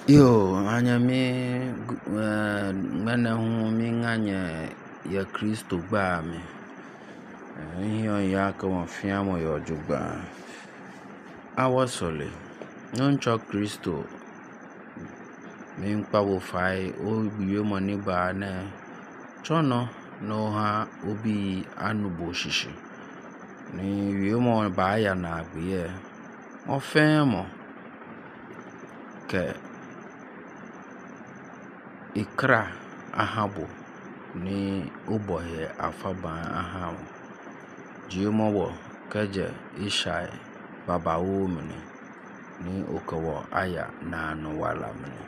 Yo, anya mene hu mi nganye ya Kristo gba mi. Hiyo yake wafia mo yo jugba. Awasole. Noncho Kristo. Mi nkpa wo fai o biye mo ni ba ne. Chono no ha obi anubo shishi. Ni wiye mo ba ya na agbiye. Mo fe mo ke ikra ahabo ni ubohe afaban aham jimo wo keje ishai baba wo mene ni okowo aya na no wala mene.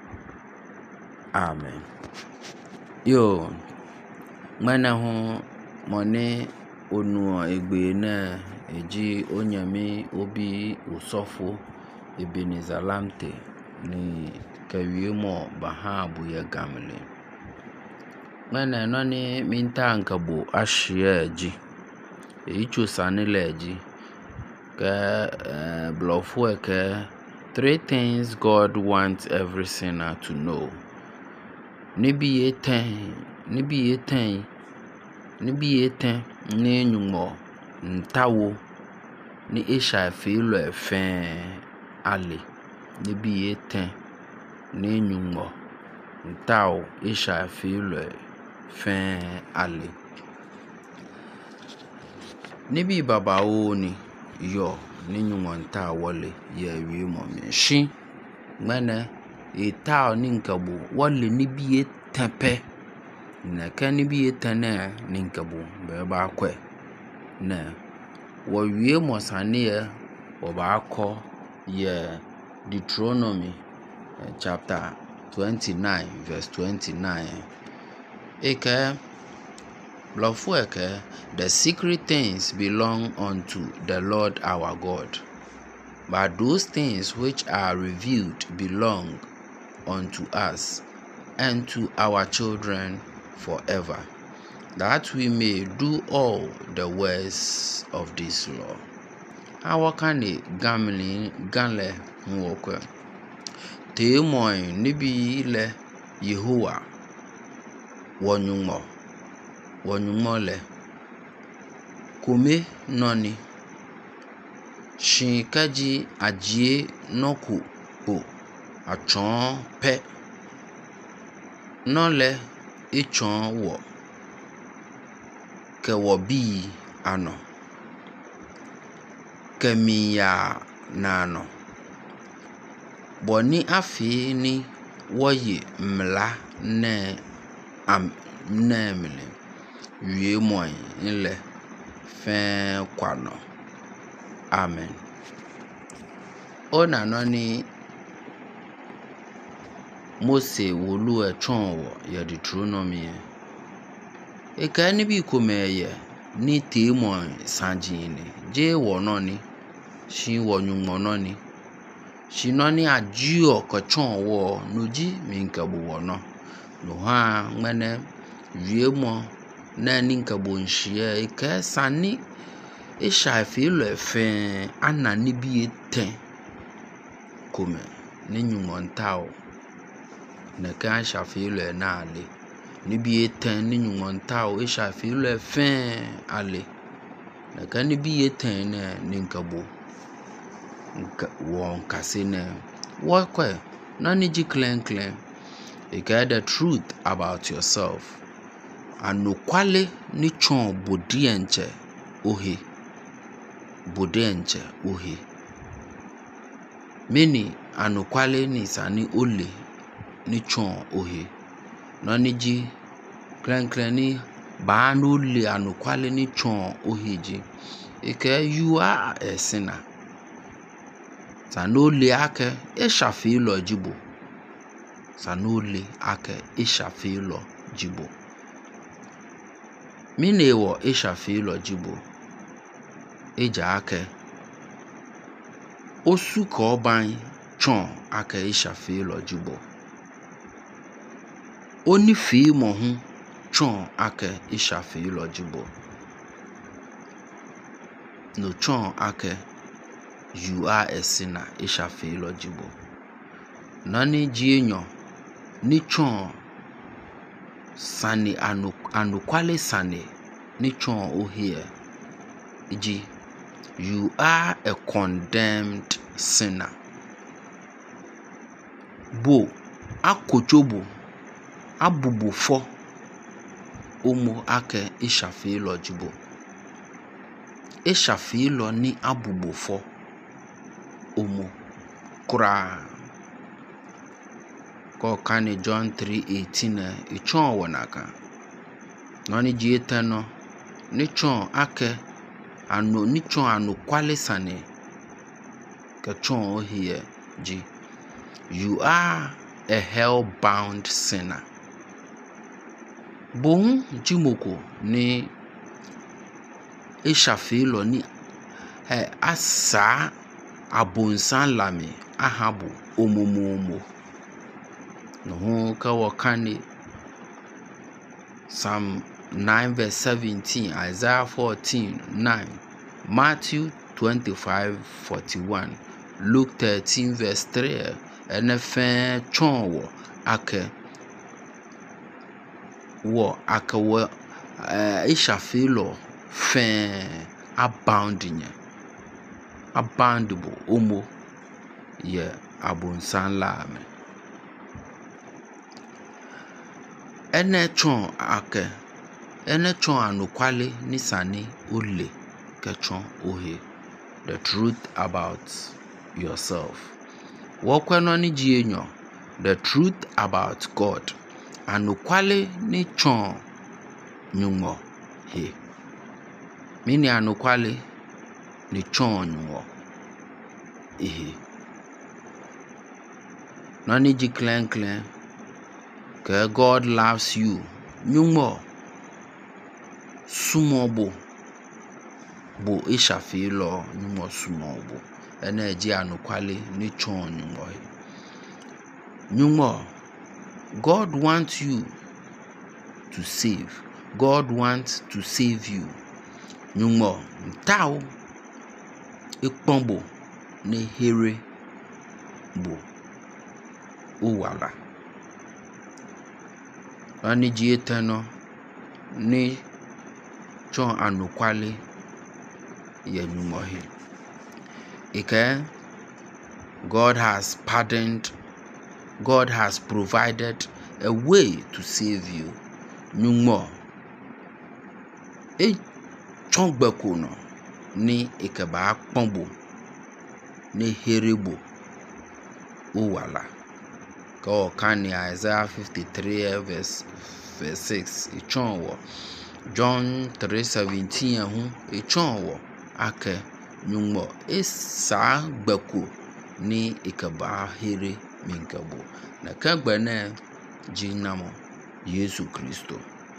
Amen. Yo mana hu mone onu egbe na eji onyami obi usofo Ebenezalamte ni kawie mo bahabu ya gamle. Mana no ni minta nkabo ahye ji. Icho sanile ji. Ka blofo ke 3 things God wants every sinner to know. Nibi eten ni nyumo ntawo ni isha filo efen ale. Nibi eten ni nyumo ntawo isha filo efen ale. Nibi baba o ni yo ni nyumo ntawo le ye wi mo mi shi mene etao ni nkabo wale nibi etempe na ka nibi etene ni nkabo be ba kwe na wo wie mo sane wo ba akọ ye Deuteronomy chapter 29 verse 29 eke blofo eke the secret things belong unto the Lord our God, but those things which are revealed belong unto us and to our children forever, that we may do all the words of this law. Our kane ganle nwokwe te moy nibi le Yehowa wonyumo le kome noni shinkaji ajie noku po achon pe nole ichon wo ke wo bi ano kemiya nano boni afi ni woye mla ne mle wie moy nle fe kwano. Amen. Ona noni Mose wolu echon wo ya Deuteronomy eka ni bi komeye ni temo sanjini je wo noni shi wonyumo noni shi noni ajio ko chon wo noji minkabo wono no ha ngene wiemo na ni nkabo nhie eka sani isha filo efen ana ni bi eten kome ni nyumo ntao na ka shafilo na ale ni bi eten ni nyumo ntao isha filo efen ale na ka ni bi eten na ni nkabo won kasene wo kwe na ni ji clean eka the truth about yourself anokwale ni chon bodienche ohe many anokwale ni sani ole ni chon ohe no ni ji clean ni ba no le anokwale ni chon ohe ji eke you are a sinner sanole ake ishafilo jibo sanole ake ishafilo jibo mine wo ishafilo jibo eja ake osu ko ban chon ake ishafilo jibo oni fi mo hu chon ake ishafilo jibo no chon ake you are a sinner ishafilo jibo nani jienyo ni chon sane anukwale sane ni chon ohie ji you are a condemned sinner bo akochobo abubufo omo ake ishafi lo jibo ishafi lo ni abubufo omo kura ko kani John 3:18 ichon wonaka noni jietano ni chon ake anu ni chon anu kwale sane ke chon ohie ji you are a hell-bound sinner bon jimoko ni ishafilo ni asa abonsan lami ahabu omomomo no ka wakani Psalm 9:17, Isaiah 14:9, Matthew 25:41, Luke 13:3 enefe chonwo ake wo ishafilo fe aboundable omo ye abonsan lame ene chon ake ene chon anukwale nisani ole ke chon ohe the truth about yourself wokweno ni jienyo the truth about God anukwale ni chon nyungo he mini anukwale ni chon nyungo ehe nani ji clean que God loves you nyungo sumobo bo ishafi lo nyungo sumobo ene ji anukwale ni chon nyungo he nyungo God wants you to save. God wants to save you. Nyungo tao ikpombo ne here bo uwala. Ani jietano ni chon anukwale ye nyungo he. Ike God has pardoned. God has provided a way to save you. Nyungo chongbeko no ni ikeba pombo ni herebo uwala ko kani Isaiah 53:6 ichonwo John 3:17 hu ichonwo ake nyungo isa gbeko ni ikeba here minkabo na kagbene jinamo Yesu Kristo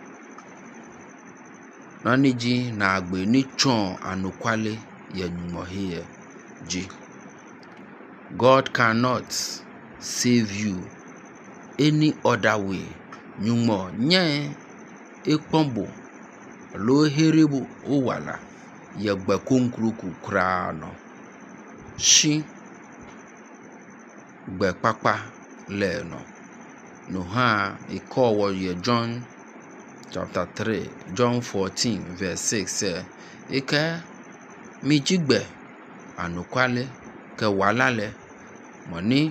nani ji na agbe ni chon anukwale ye nyungo here ji God cannot save you any other way nyungo nye ekpombo lo herebo owala ye gbe konkruku krano shi gbe papa le no ha ikowo ye John chapter 3 John 14:6 say ike mi jigbe anukwale ke walale moni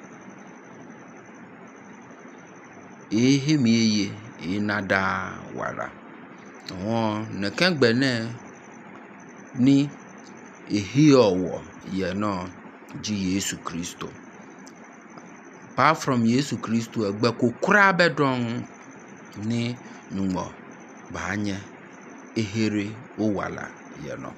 ehe miye inada wala won ne kengbe ne ni ehi owo ye no ji Yesu Kristo apart from Yesu Kristo egbe kokura bedon ni nyungo banye ehere owala ye no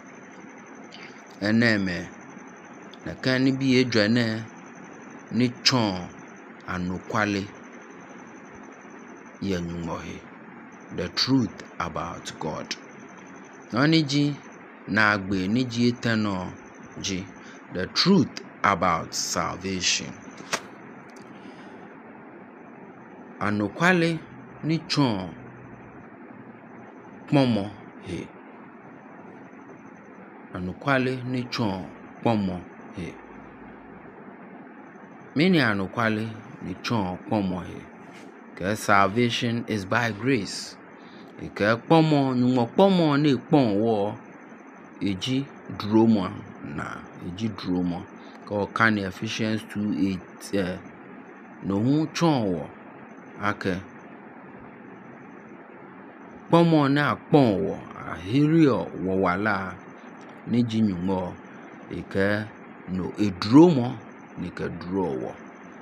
eneme na kan bi edwane ni chon anukwale ye nyungo he the truth about God nani ji na agbe ni ji etano ji the truth about salvation anukwale ni chon pomo he anukwale ni chon pomo he Many anukwale ni chon pomo he. Ke salvation is by grace. Ke pomo nyumo pomo ne pon wo eji dromo na eji dromo. Ko kan Ephesians 2:8 no hu chon wo ake pomo na pon wo ahirio wo wala ne ji nyumo eke no edromo ni ke dro wo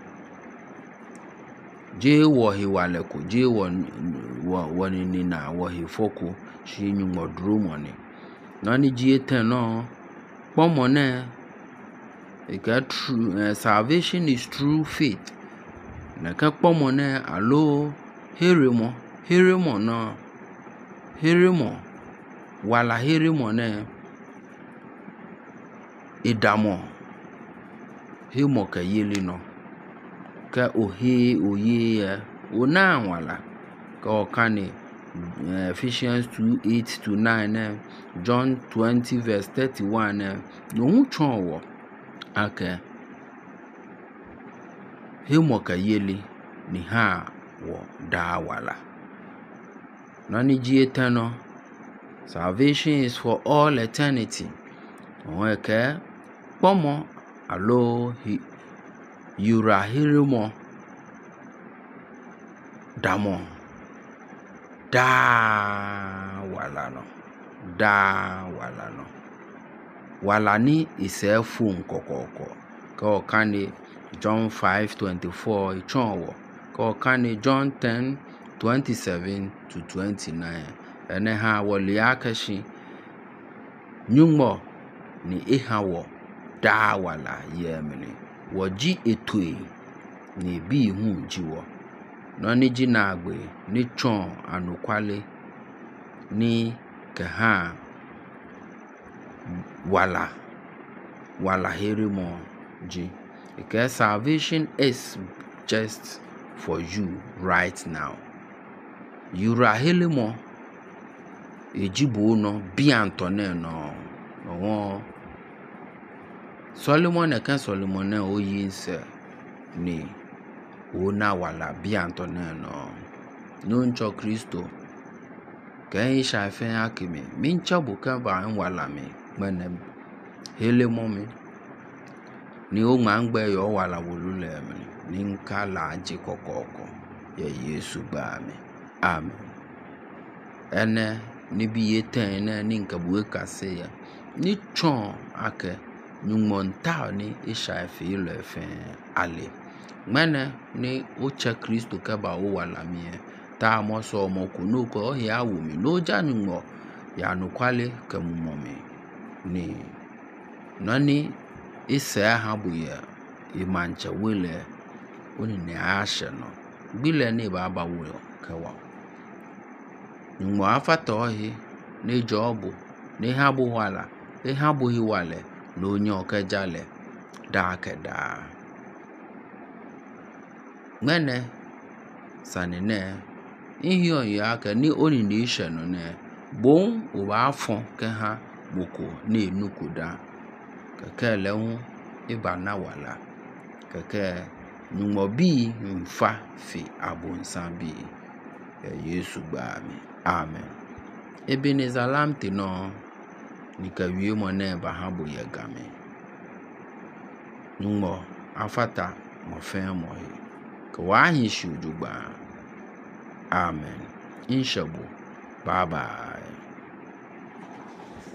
je wo hi wale ko je wo ni na wo hi foko shi nyumo dromo ni na ni ji eten no pomo ne eke true salvation is true faith na ka pomo ne alo heremo no heremo wala heremo ne idamo hemo ka yeli no ka oye ona wala ka okane Ephesians 2:8-9 John 20:31 no hu chon wo ake hemo ka yeli ni ha wo da wala na ni ji etano salvation is for all eternity eke pomo alo yura hirimo damo da wala no wala ni isefu nkokoko ka okane John 5:24 ichonwo ka okane John 10:27-29 ene ha wole akashi nyumo ni ihawo da wala yemini woji etoi ni bi hu jiwo no ni ji na agbe ni chon anukwale ni ke ha wala herimo ji because salvation is just for you right now. Yura helimo ejibo no bi antone no Solomon eka Solomon na oyinse ni ona wala bi antone no ncho Kristo kan shafen akimi mincha buka ba wala mi menem helimo mi ni o ma ngbe yo wala wolule mi ni nka la aji kokoko ye Yesu ba mi amen ene ni bi yeten na ni nka buwe kase ya ni chon ake nyumonta ni isha fe ile fe ale mene ni oche Kristo ka ba o wala mi ta mo so mo kunu ko ya wo mi no ja nyumo ya nukwale ka mumo mi ni nani isa ha bu ya imancha wele oni ne ashe no bile ni baba wo kawa nyumo afata ohi ni jobu ni ha bu wala ni ha bu hi wale no nyo ka jale da keda mene sanene ihio ya ka ni oni ni ishe no ne bon o ba afon ke ha boko na enukuda keke lehu iba na wala keke nyumo bi mfa fi abonsan bi Yesu gba mi amen Ebenezer lamte no nika wie mo na ba ha bo ye game nyumo afata mo fe mo he ka wa hin shi ojugba amen inshabu bye bye